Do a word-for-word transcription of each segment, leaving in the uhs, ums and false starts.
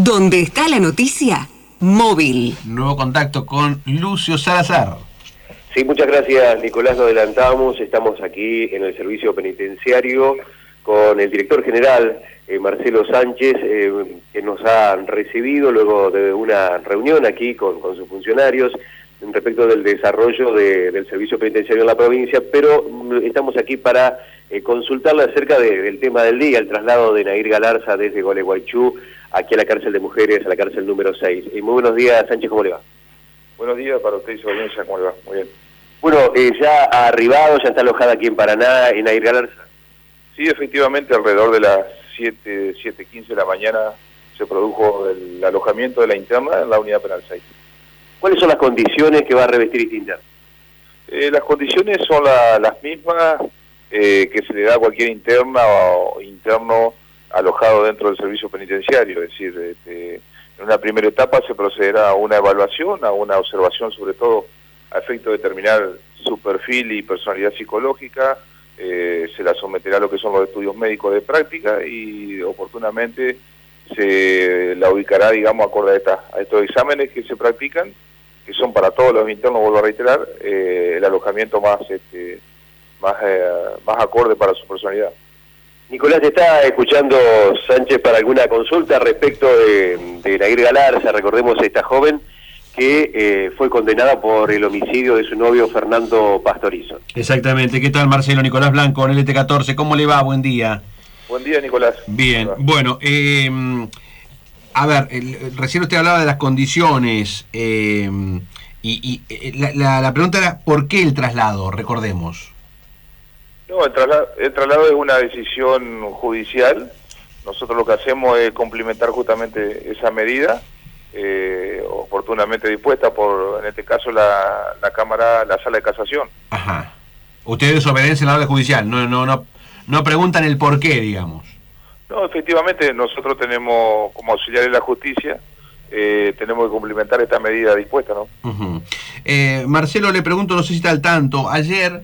¿Dónde está la noticia? Móvil. Nuevo contacto con Lucio Salazar. Sí, muchas gracias, Nicolás. Lo adelantamos. Estamos aquí en el servicio penitenciario con el director general, eh, Marcelo Sánchez, eh, que nos ha recibido luego de una reunión aquí con, con sus funcionarios respecto del desarrollo de, del servicio penitenciario en la provincia, pero mm, estamos aquí para eh, consultarle acerca de, del tema del día, el traslado de Nair Galarza desde Gualeguaychú aquí a la cárcel de mujeres, a la cárcel número seis. Eh, muy buenos días, Sánchez, ¿cómo le va? Buenos días para usted y su audiencia, ¿cómo le va? Muy bien. Bueno, eh, ya ha arribado, ya está alojada aquí en Paraná, en Nair Galarza. Sí, efectivamente, alrededor de las siete, siete quince de la mañana se produjo el alojamiento de la interna en la unidad penal seis. ¿Cuáles son las condiciones que va a revestir esta interna? Eh, las condiciones son la, las mismas eh, que se le da a cualquier interna o interno alojado dentro del servicio penitenciario, es decir, este, en una primera etapa se procederá a una evaluación, a una observación sobre todo a efecto de determinar su perfil y personalidad psicológica, eh, se la someterá a lo que son los estudios médicos de práctica y oportunamente se la ubicará, digamos, acorde a, esta, a estos exámenes que se practican, que son para todos los internos, vuelvo a reiterar, eh, el alojamiento más, este, más, eh, más acorde para su personalidad. Nicolás, te está escuchando Sánchez para alguna consulta respecto de, de Nair Galarza. Recordemos a esta joven que eh, fue condenada por el homicidio de su novio Fernando Pastorizo. Exactamente. ¿Qué tal, Marcelo? Nicolás Blanco, en el L T catorce. ¿Cómo le va? Buen día. Buen día, Nicolás. Bien. Bueno, eh, a ver, el, recién usted hablaba de las condiciones eh, y, y la, la, la pregunta era ¿por qué el traslado? Recordemos. No, el traslado, el traslado es una decisión judicial. Nosotros lo que hacemos es complementar justamente esa medida, eh, oportunamente dispuesta por, en este caso, la, la Cámara, la Sala de Casación. Ajá. Ustedes obedecen la orden judicial, no, no, no, no preguntan el por qué, digamos. No, efectivamente, nosotros tenemos, como auxiliares de la justicia, eh, tenemos que complementar esta medida dispuesta, ¿no? Uh-huh. eh, Marcelo, le pregunto, no sé si está al tanto, ayer...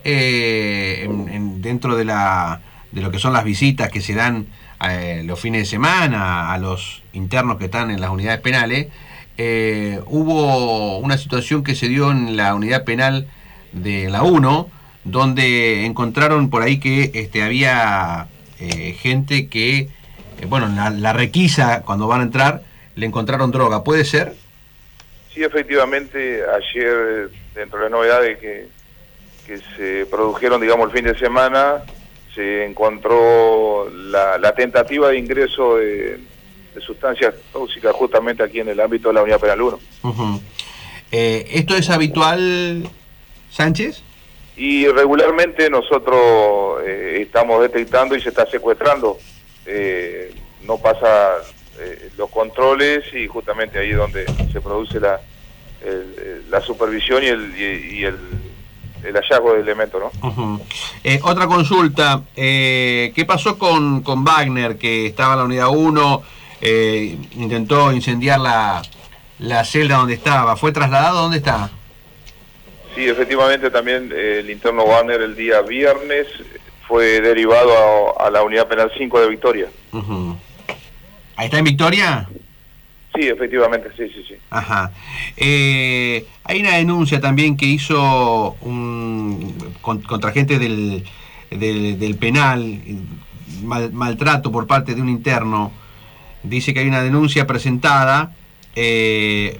Eh, en, en, dentro de la de lo que son las visitas que se dan eh, los fines de semana a los internos que están en las unidades penales, eh, hubo una situación que se dio en la unidad penal de la uno, donde encontraron por ahí que este, había eh, gente que, eh, bueno, la, la requisa cuando van a entrar, le encontraron droga, ¿puede ser? Sí, efectivamente, ayer, dentro de las novedades que que se produjeron, digamos, el fin de semana, se encontró la, la tentativa de ingreso de, de sustancias tóxicas justamente aquí en el ámbito de la unidad penal uno. Uh-huh. eh, ¿Esto es habitual, Sánchez? Y regularmente nosotros eh, estamos detectando y se está secuestrando. Eh, no pasa eh, los controles y justamente ahí es donde se produce la, el, la supervisión y el... Y, y el el hallazgo de elementos, ¿no? Uh-huh. Eh, otra consulta, eh, ¿qué pasó con, con Wagner, que estaba en la unidad uno, eh, intentó incendiar la, la celda donde estaba? ¿Fue trasladado? ¿Dónde está? Sí, efectivamente también eh, el interno Wagner el día viernes fue derivado a, a la unidad penal cinco de Victoria. Uh-huh. ¿Ahí está en Victoria? Sí, efectivamente, sí, sí, sí. Ajá. Eh, hay una denuncia también que hizo un, con, contra gente del, del, del penal, mal, maltrato por parte de un interno. Dice que hay una denuncia presentada, eh,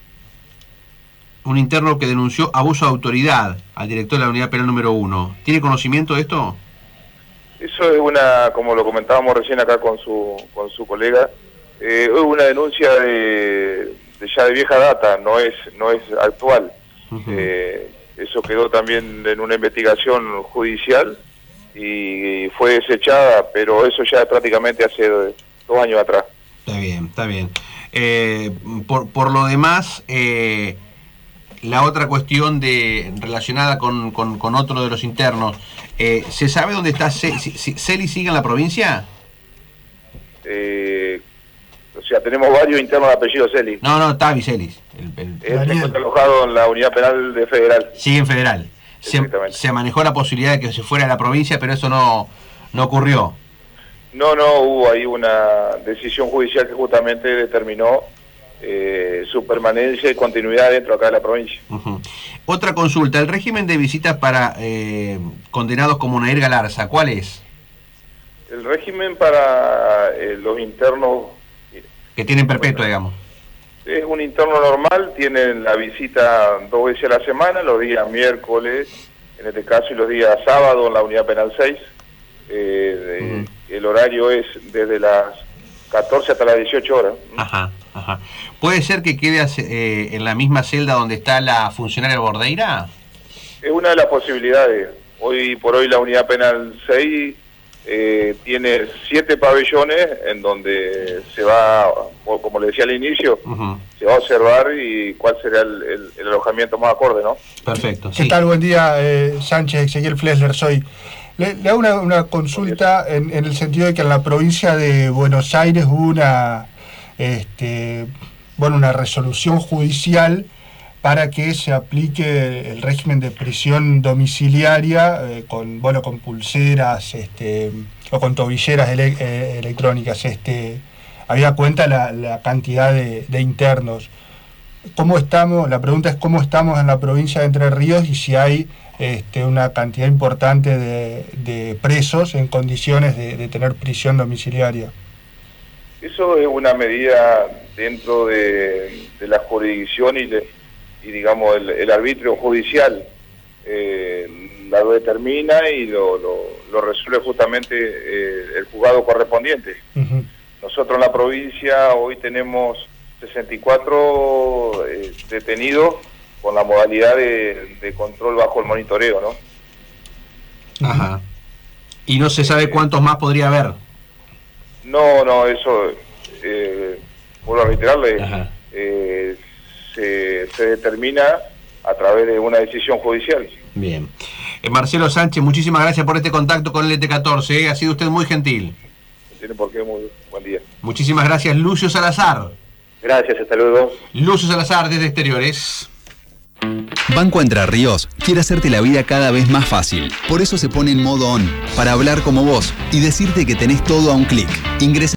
un interno que denunció abuso de autoridad al director de la unidad penal número uno. ¿Tiene conocimiento de esto? Eso es una, como lo comentábamos recién acá con su, con su colega, Eh, hubo una denuncia de, de ya de vieja data, no es no es actual. Uh-huh. eh, eso quedó también en una investigación judicial y, y fue desechada, pero eso ya prácticamente hace dos años atrás. Está bien, está bien. Eh, por, por lo demás, eh, la otra cuestión de relacionada con, con, con otro de los internos, eh, ¿se sabe dónde está Celi? ¿Celi sigue en la provincia? Eh... O sea, tenemos varios internos de apellido Celis. No, no, Tavi Celis. El, el... Él se encuentra alojado en la unidad penal de Federal. Sí, en Federal. Se, se manejó la posibilidad de que se fuera a la provincia, pero eso no, no ocurrió. No, no, hubo ahí una decisión judicial que justamente determinó eh, su permanencia y continuidad dentro acá de la provincia. Uh-huh. Otra consulta, el régimen de visitas para eh, condenados como Nair Galarza, ¿cuál es? El régimen para eh, los internos... Que tienen perpetua, digamos. Es un interno normal, tienen la visita dos veces a la semana, los días miércoles, en este caso, y los días sábado en la unidad penal seis. Eh, uh-huh. El horario es desde las catorce hasta las dieciocho horas. Ajá, ajá. ¿Puede ser que quede eh, en la misma celda donde está la funcionaria Bordeira? Es una de las posibilidades. Hoy por hoy la unidad penal seis eh, tiene siete pabellones en donde se va, como le decía al inicio, uh-huh. se va a observar y cuál será el, el, el alojamiento más acorde, ¿no? Perfecto. ¿Qué sí. tal? Buen día, eh, Sánchez, Ezequiel Flesler soy. Le, le hago una, una consulta en, en el sentido de que en la provincia de Buenos Aires hubo una, este, bueno, una resolución judicial para que se aplique el régimen de prisión domiciliaria eh, con, bueno, con pulseras, este, o con tobilleras ele, eh, electrónicas. Este, había cuenta la, la cantidad de, de internos. ¿Cómo estamos? La pregunta es cómo estamos en la provincia de Entre Ríos y si hay este, una cantidad importante de, de presos en condiciones de, de tener prisión domiciliaria. Eso es una medida dentro de, de la jurisdicción y, de, y digamos el, el arbitrio judicial eh, la determina y lo, lo, lo resuelve justamente eh, el juzgado correspondiente. Uh-huh. Nosotros en la provincia hoy tenemos sesenta y cuatro eh, detenidos con la modalidad de, de control bajo el monitoreo, ¿no? Ajá. ¿Y no se sabe cuántos más podría haber? No, no, eso, eh, vuelvo a reiterarle, eh, se, se determina a través de una decisión judicial. Bien. Eh, Marcelo Sánchez, muchísimas gracias por este contacto con el E T catorce, ¿eh? Ha sido usted muy gentil. No tiene por qué, muy buen día. Muchísimas gracias, Lucio Salazar. Gracias, hasta luego. Lucio Salazar desde Exteriores. Banco Entre Ríos quiere hacerte la vida cada vez más fácil. Por eso se pone en modo on, para hablar como vos y decirte que tenés todo a un clic. Ingresa